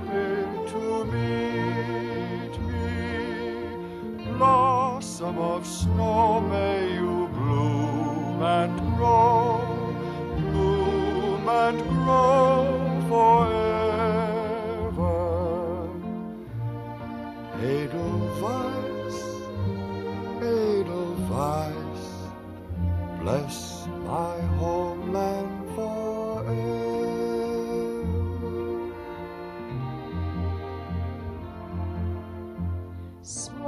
happy to meet me. Blossom of snow, may you bloom and grow forever. Edelweiss, Edelweiss, bless my homeland forever. Smile